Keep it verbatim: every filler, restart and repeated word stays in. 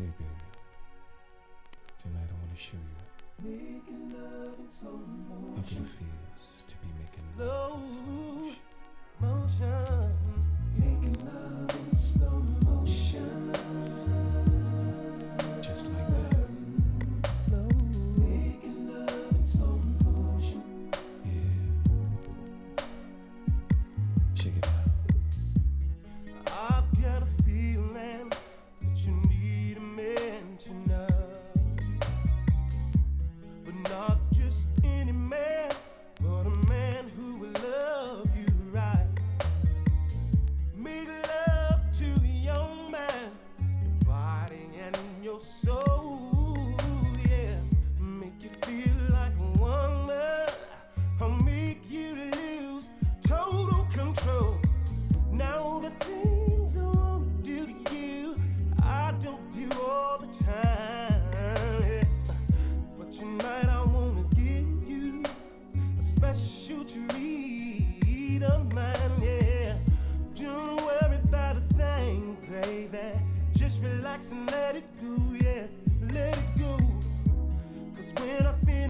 Hey baby, tonight I want to show you Making love in slow how good motion. it feels to be making love in slow Slow motion. motion. Making love in slow motion. Just like that. Slow. Making love in slow motion. Yeah. Check it out. I've got a feeling that you need a man tonight, but not just any man, but a man who will love you right. Make love to your mind, your body and your soul, yeah. Make you feel like a woman, I'll make you lose total control. Now the things I wanna do to you, I don't do all the time, yeah. But tonight I wanna give you a special treat of mine, yeah. Don't worry about a thing, baby. Just relax and let it go, yeah. Let it go. 'Cause when I finish